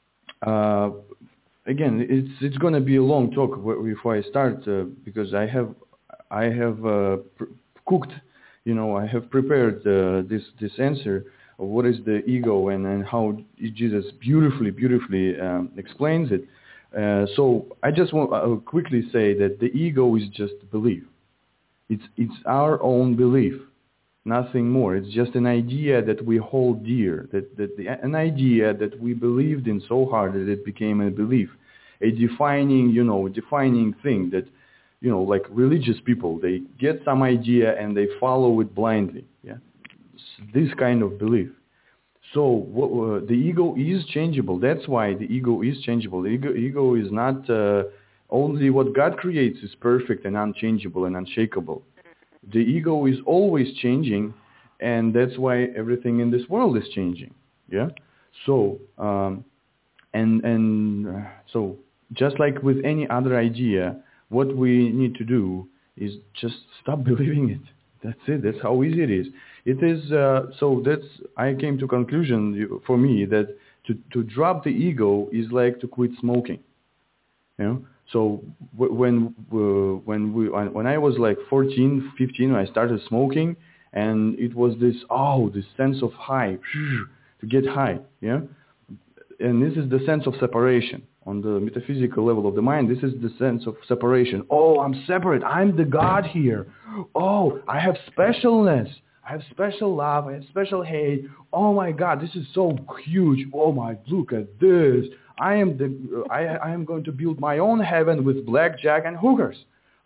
uh, again, it's it's going to be a long talk before I start uh, because I have I have uh, pr- cooked, you know, I have prepared uh, this this answer of what is the ego and, and how Jesus beautifully beautifully um, explains it. Uh, so I just want to quickly say that the ego is just belief. It's it's our own belief, nothing more. It's just an idea that we hold dear, that, that the, an idea that we believed in so hard that it became a belief, a defining, you know, defining thing that, you know, like religious people, they get some idea and they follow it blindly. Yeah, this kind of belief. So uh, the ego is changeable. That's why the ego is changeable. The ego, ego is not uh, only what God creates is perfect and unchangeable and unshakable. The ego is always changing, and that's why everything in this world is changing. Yeah. So um, and and uh, so just like with any other idea, what we need to do is just stop believing it. That's it. That's how easy it is. It is. Uh, so that's. I came to conclusion for me that to to drop the ego is like to quit smoking. You know. So when uh, when we when I was like fourteen, fifteen, I started smoking, and it was this oh this sense of high to get high, yeah. And this is the sense of separation on the metaphysical level of the mind. This is the sense of separation. Oh, I'm separate. I'm the God here. Oh, I have specialness. I have special love. I have special hate. Oh my God, this is so huge. Oh my, look at this. I am the I, I am going to build my own heaven with blackjack and hookers.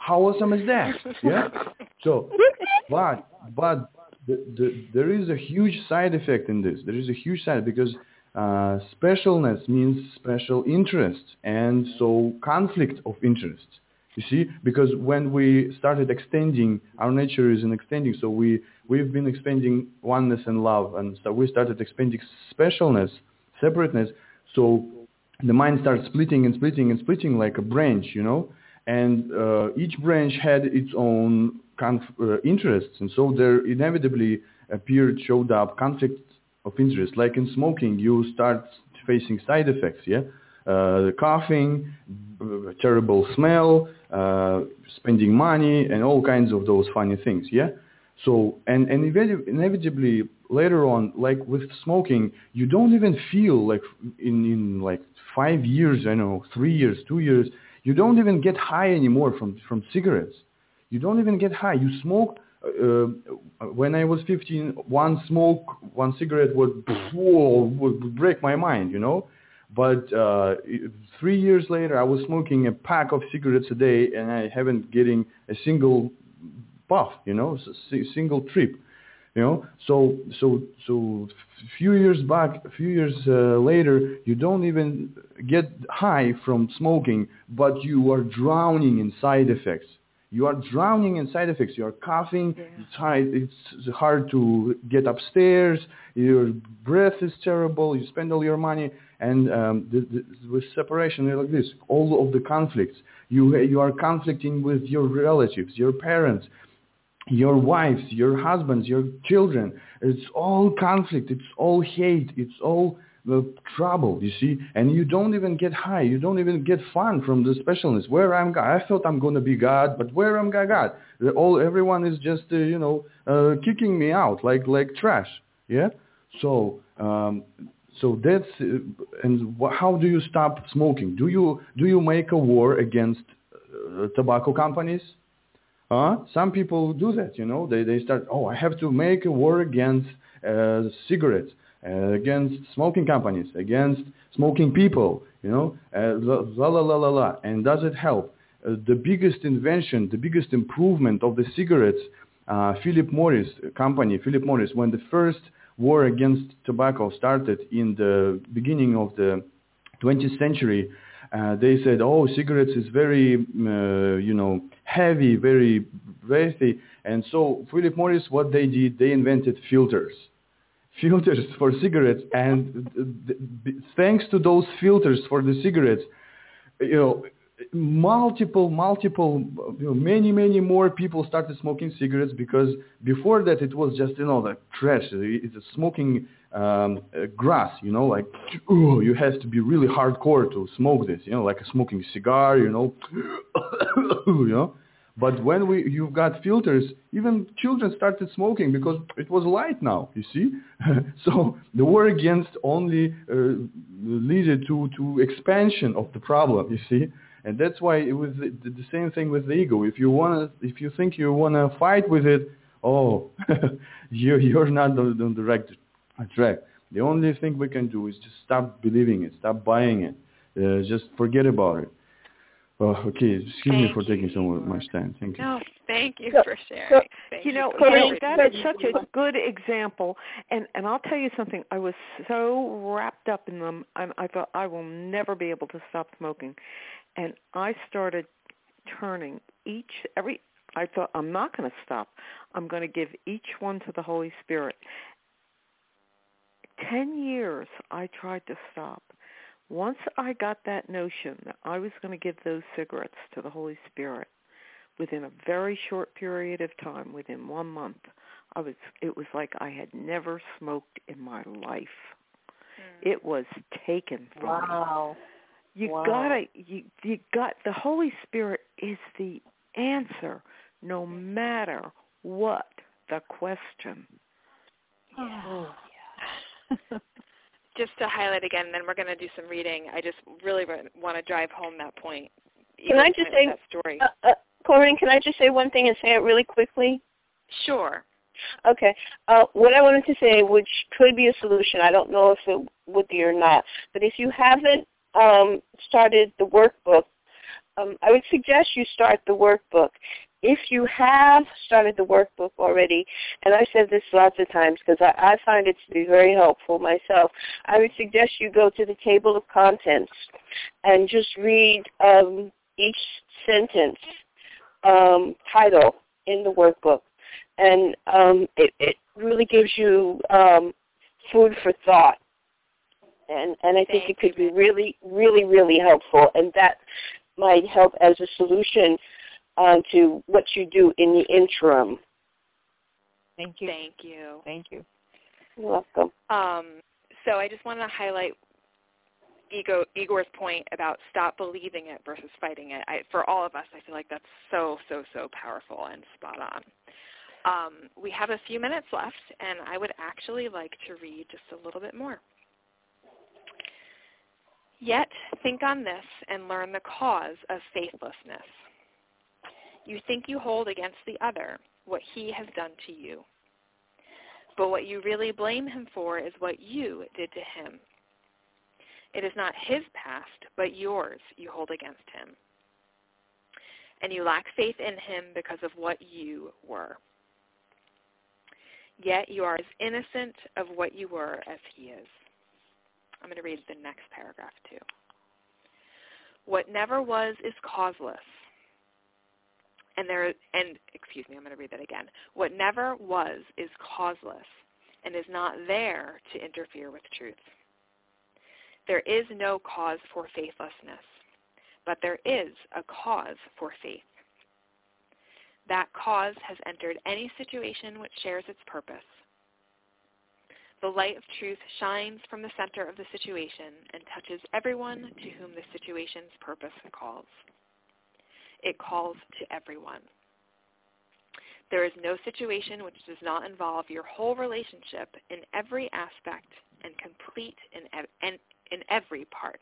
How awesome is that? Yeah. So, but but the, the, there is a huge side effect in this. There is a huge side because uh, specialness means special interest, and so conflict of interest. You see, because when we started extending, our nature is in extending, so we, we've been expanding oneness and love, and so we started expanding specialness, separateness, so the mind starts splitting and splitting and splitting like a branch, you know, and uh, each branch had its own conf- uh, interests, and so there inevitably appeared, showed up conflict of interest. Like in smoking, you start facing side effects, yeah? Uh, coughing, b- terrible smell, uh, spending money, and all kinds of those funny things, yeah? So, and, and inevitably later on, like with smoking, you don't even feel like in, in like five years, I know, three years, two years, you don't even get high anymore from, from cigarettes. You don't even get high. You smoke, uh, when I was fifteen, one smoke, one cigarette would, whoa, would break my mind, you know? But uh, three years later, I was smoking a pack of cigarettes a day, and I haven't getting a single puff, you know, a single trip, you know. So, so, so, a few years back, a few years uh, later, you don't even get high from smoking, but you are drowning in side effects. You are drowning in side effects. You are coughing. Yeah. It's hard. It's hard to get upstairs. Your breath is terrible. You spend all your money, and um, the, the, with separation like this, all of the conflicts. You you are conflicting with your relatives, your parents, your wives, your husbands, your children. It's all conflict. It's all hate. It's all the trouble, you see, and you don't even get high. You don't even get fun from the specialness. Where I'm God, I thought I'm going to be God, but where am I God? All everyone is just uh, you know uh, kicking me out like like trash. Yeah. So um, so that's uh, and wh- how do you stop smoking? Do you do you make a war against uh, tobacco companies? Uh, some people do that. You know, they they start. Oh, I have to make a war against uh, cigarettes. Uh, against smoking companies, against smoking people, you know, uh, la la la la la. And does it help? Uh, the biggest invention, the biggest improvement of the cigarettes, uh, Philip Morris company, Philip Morris, when the first war against tobacco started in the beginning of the twentieth century, uh, they said, oh, cigarettes is very, uh, you know, heavy, very breathy. And so Philip Morris, what they did, they invented filters. filters for cigarettes, and thanks to those filters for the cigarettes, you know, multiple, multiple, you know, many, many more people started smoking cigarettes, because before that it was just, you know, like trash. It's a smoking um, uh, grass, you know, like, oh, you have to be really hardcore to smoke this, you know, like a smoking cigar, you know, you know. But when we you've got filters, even children started smoking because it was light now, you see. So the war against only uh, led to, to expansion of the problem, you see. And that's why it was the, the same thing with the ego. If you wanna, if you think you wanna fight with it, oh, you're you're not on, on the right track. The only thing we can do is just stop believing it, stop buying it, uh, just forget about it. Oh, okay. Excuse thank me for taking so much time. Thank you. No, thank you so, for sharing. So, thank you know, you, you know that is such a good example, and and I'll tell you something. I was so wrapped up in them, and I thought I will never be able to stop smoking, and I started turning each every. I thought I'm not going to stop. I'm going to give each one to the Holy Spirit. Ten years I tried to stop. Once I got that notion that I was going to give those cigarettes to the Holy Spirit, within a very short period of time, within one month, I was. It was like I had never smoked in my life. Mm. It was taken from wow. me. You wow. gotta. You you got the Holy Spirit is the answer, no matter what the question. Yeah. Oh, yeah. Just to highlight again, and then we're going to do some reading. I just really want to drive home that point. Can I just say, that story. Uh, uh, Corinne, can I just say one thing and say it really quickly? Sure. Okay. Uh, what I wanted to say, which could be a solution, I don't know if it would be or not, but if you haven't um, started the workbook, um, I would suggest you start the workbook. If you have started the workbook already, and I've said this lots of times because I, I find it to be very helpful myself, I would suggest you go to the table of contents and just read um, each sentence um, title in the workbook. And um, it, it really gives you um, food for thought. And, and I think Thank it could you, be really, really, really helpful. And that might help as a solution uh, to what you do in the interim. Thank you. Thank you. Thank you. You're welcome. Um, so I just want to highlight Ego, Igor's point about stop believing it versus fighting it. I, for all of us, I feel like that's so, so, so powerful and spot on. Um, we have a few minutes left, and I would actually like to read just a little bit more. Yet think on this and learn the cause of faithlessness. You think you hold against the other what he has done to you. But what you really blame him for is what you did to him. It is not his past, but yours you hold against him. And you lack faith in him because of what you were. Yet you are as innocent of what you were as he is. I'm going to read the next paragraph too. What never was is causeless. And there, and excuse me, I'm going to read that again. What never was is causeless and is not there to interfere with truth. There is no cause for faithlessness, but there is a cause for faith. That cause has entered any situation which shares its purpose. The light of truth shines from the center of the situation and touches everyone to whom the situation's purpose calls. It calls to everyone. There is no situation which does not involve your whole relationship in every aspect and complete in, in, in every part.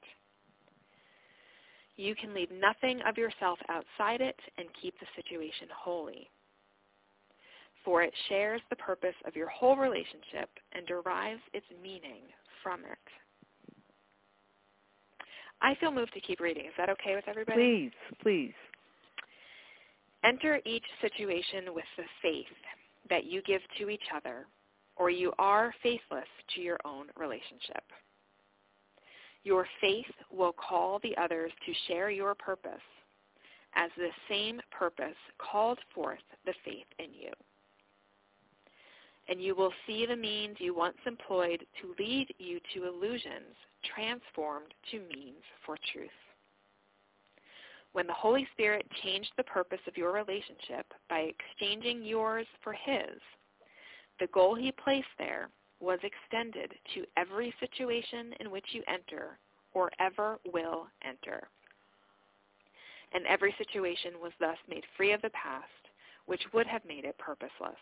You can leave nothing of yourself outside it and keep the situation holy, for it shares the purpose of your whole relationship and derives its meaning from it. I feel moved to keep reading. Is that okay with everybody? Please, please. Enter each situation with the faith that you give to each other, or you are faithless to your own relationship. Your faith will call the others to share your purpose, as the same purpose called forth the faith in you. And you will see the means you once employed to lead you to illusions transformed to means for truth. When the Holy Spirit changed the purpose of your relationship by exchanging yours for his, the goal he placed there was extended to every situation in which you enter or ever will enter. And every situation was thus made free of the past, which would have made it purposeless.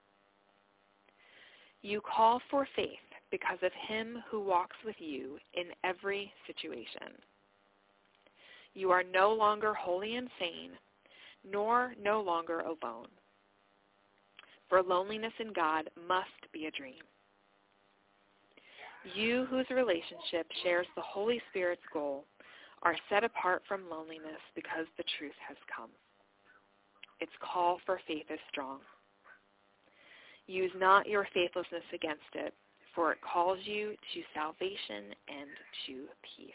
You call for faith because of him who walks with you in every situation. You are no longer wholly insane, nor no longer alone. For loneliness in God must be a dream. You, whose relationship shares the Holy Spirit's goal, are set apart from loneliness because the truth has come. Its call for faith is strong. Use not your faithlessness against it, for it calls you to salvation and to peace.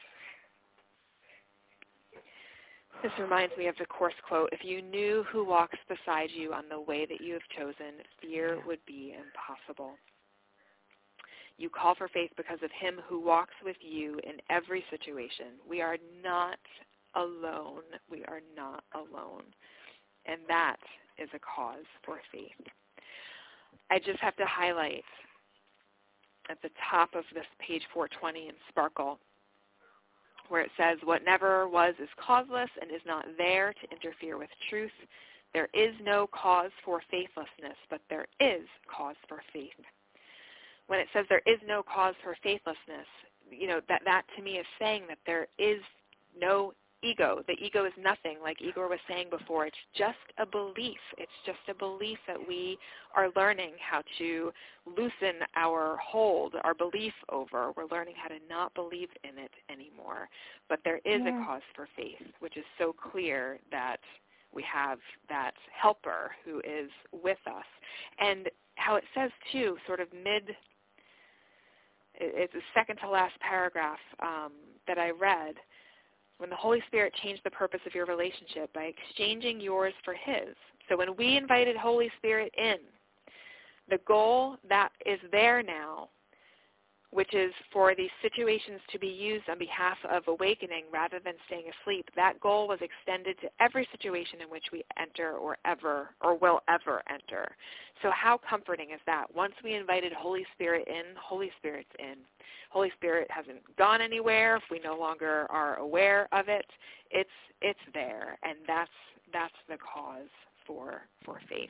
This reminds me of the Course quote, if you knew who walks beside you on the way that you have chosen, fear would be impossible. You call for faith because of him who walks with you in every situation. We are not alone. We are not alone. And that is a cause for faith. I just have to highlight at the top of this page four twenty in Sparkle, where it says, what never was is causeless and is not there to interfere with truth. There is no cause for faithlessness, but there is cause for faith. When it says there is no cause for faithlessness, you know, that, that to me is saying that there is no ego. The ego is nothing, like Igor was saying before. It's just a belief. It's just a belief that we are learning how to loosen our hold, our belief over. We're learning how to not believe in it anymore. But there is Yeah. a cause for faith, which is so clear that we have that helper who is with us. And how it says, too, sort of mid, it's the second to last paragraph um, that I read, when the Holy Spirit changed the purpose of your relationship by exchanging yours for his. So when we invited Holy Spirit in, the goal that is there now, which is for these situations to be used on behalf of awakening rather than staying asleep, that goal was extended to every situation in which we enter or ever or will ever enter. So how comforting is that? Once we invited Holy Spirit in, Holy Spirit's in. Holy Spirit hasn't gone anywhere. If we no longer are aware of it, it's it's there, and that's that's the cause for for faith.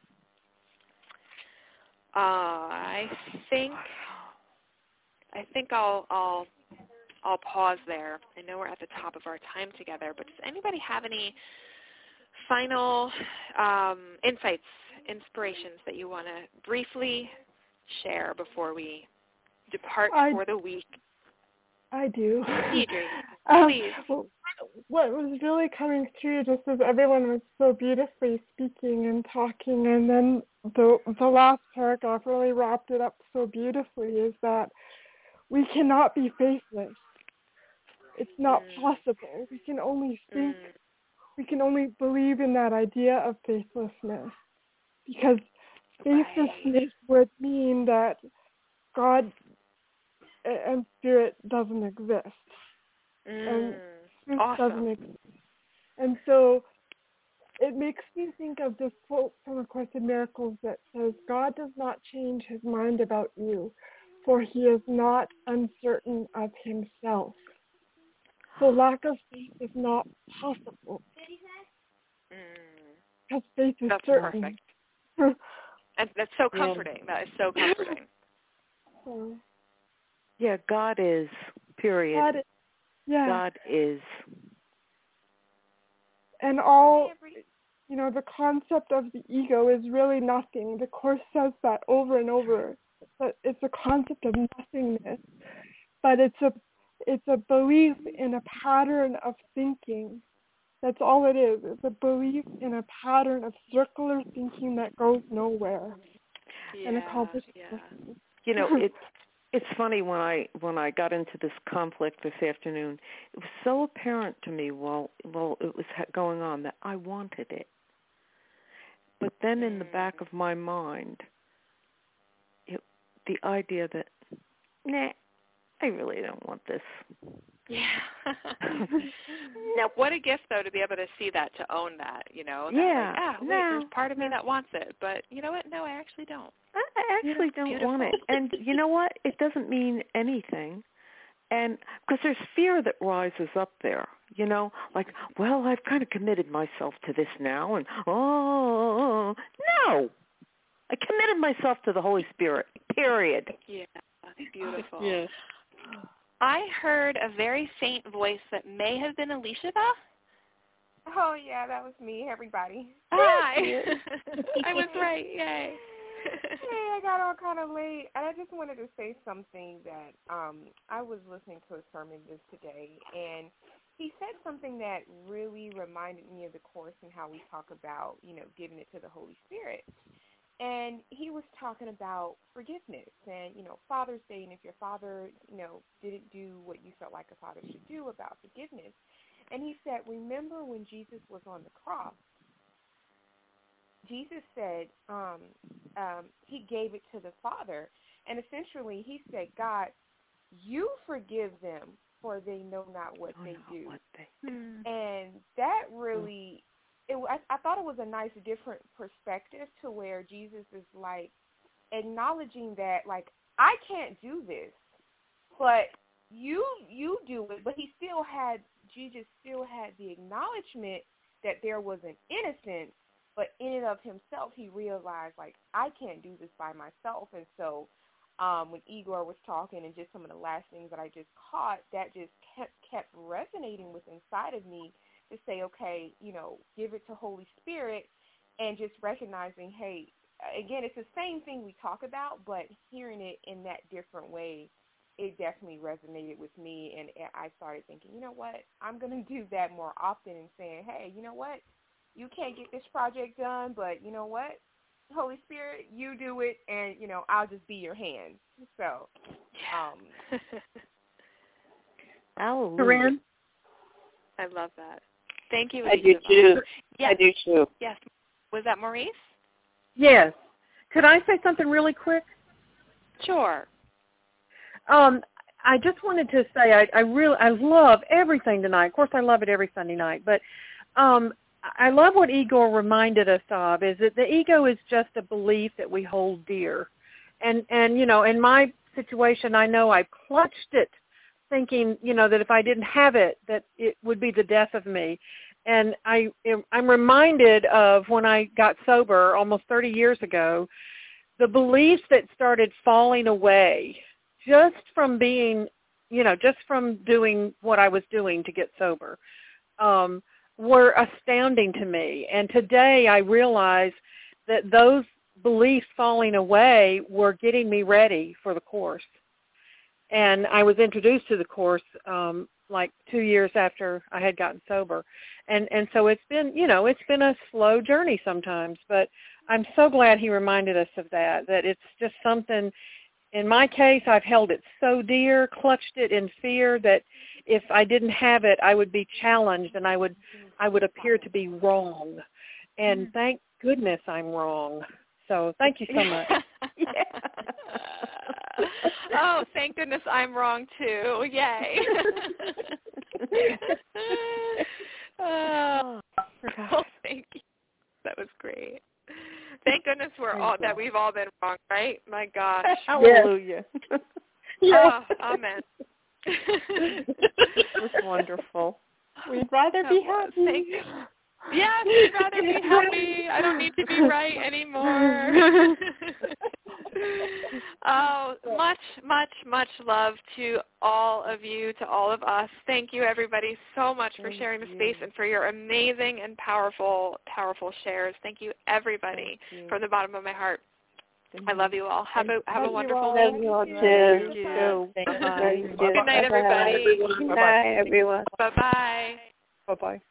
Uh, I think. I think I'll I'll I'll pause there. I know we're at the top of our time together, but does anybody have any final um, insights, inspirations that you want to briefly share before we depart I, for the week? I do. Adrienne, um, please. What was really coming through, just as everyone was so beautifully speaking and talking, and then the the last paragraph really wrapped it up so beautifully, is that we cannot be faithless. It's not mm. possible. We can only think, Mm. we can only believe in that idea of faithlessness, because faithlessness Right. would mean that God and Spirit doesn't exist. Mm. And truth Awesome. doesn't exist. And so it makes me think of this quote from A Course in Miracles that says, God does not change his mind about you, for he is not uncertain of himself. So lack of faith is not possible. Mm. Because faith is That's certain. perfect. And that's so Yeah. comforting. That is so comforting. So, Yeah, God is, period. God, yeah. God is. And all, you know, the concept of the ego is really nothing. The Course says that over and over. But it's a concept of nothingness. But it's a it's a belief in a pattern of thinking. That's all it is. It's a belief in a pattern of circular thinking that goes nowhere Yeah, and accomplishes yeah. nothing. You know, it it's funny when I when I got into this conflict this afternoon, it was so apparent to me while while it was going on that I wanted it. But then in the back of my mind, it, the idea that, nah, I really don't want this. Yeah. Now, what a gift, though, to be able to see that, to own that, you know. That, Yeah. like, ah, wait, no. there's part of me that wants it, but you know what? No, I actually don't. I, I actually Yeah, don't beautiful. want it. And you know what? It doesn't mean anything. And because there's fear that rises up there, you know, like, well, I've kind of committed myself to this now, and oh, no, I committed myself to the Holy Spirit, period. Yeah, beautiful. Yeah. I heard a very faint voice that may have been Alicia. Oh, yeah, that was me, everybody. Hi. I was right, yay. Hey, I got on kind of late, and I just wanted to say something that um, I was listening to a sermon this today, and he said something that really reminded me of the Course and how we talk about, you know, giving it to the Holy Spirit. And he was talking about forgiveness and, you know, Father's Day, and if your father, you know, didn't do what you felt like a father should do about forgiveness. And he said, remember when Jesus was on the cross, Jesus said um, um, he gave it to the Father. And essentially he said, God, you forgive them, for they know not what Oh, they not do. what they Hmm. And that really, it, I, I thought it was a nice different perspective to where Jesus is like acknowledging that, like, I can't do this, but you you do it. But he still had, Jesus still had the acknowledgement that there was an innocence, but in and of himself, he realized, like, I can't do this by myself, and so um, when Igor was talking and just some of the last things that I just caught, that just kept kept resonating with inside of me to say, okay, you know, give it to Holy Spirit, and just recognizing, hey, again, it's the same thing we talk about, but hearing it in that different way, it definitely resonated with me, and I started thinking, you know what, I'm going to do that more often and saying, hey, you know what, you can't get this project done, but you know what, Holy Spirit, you do it, and, you know, I'll just be your hands. So, um. Hallelujah. Corinne? I love that. Thank you, I do too. Yes. I do too. Yes. Was that Maurice? Yes. Could I say something really quick? Sure. Um, I just wanted to say I, I really I love everything tonight. Of course, I love it every Sunday night, but um, I love what Igor reminded us of. Is that the ego is just a belief that we hold dear, and and you know, in my situation, I know I clutched it, thinking you know that if I didn't have it, that it would be the death of me. And I I'm reminded of when I got sober almost thirty years ago, the beliefs that started falling away just from being, you know, just from doing what I was doing to get sober, um, were astounding to me. And today I realize that those beliefs falling away were getting me ready for the course. And I was introduced to the course um, like two years after I had gotten sober. And, and so it's been, you know, it's been a slow journey sometimes, but I'm so glad he reminded us of that, that it's just something. In my case, I've held it so dear, clutched it in fear that if I didn't have it, I would be challenged and I would I would appear to be wrong. And thank goodness I'm wrong. So thank you so much. Oh, thank goodness I'm wrong too. Yay. Oh, well, thank you. That was great. Thank goodness we're all that we've all been wrong, right? My gosh. Hallelujah. Yeah. Oh, amen. It was wonderful. We'd rather be happy. Thank you. Yes, we'd rather be happy. I don't need to be right anymore. Oh, much, much, much love to all of you, to all of us. Thank you, everybody, so much for Thank sharing the you. space and for your amazing and powerful, powerful shares. Thank you, everybody, Thank you. from the bottom of my heart. Thank I love you all. Have a have Love a you wonderful all. day. Love you all you. too. Thank you. Thank you. Bye-bye. Good night, everybody. Good night, everyone. Bye-bye. Bye-bye.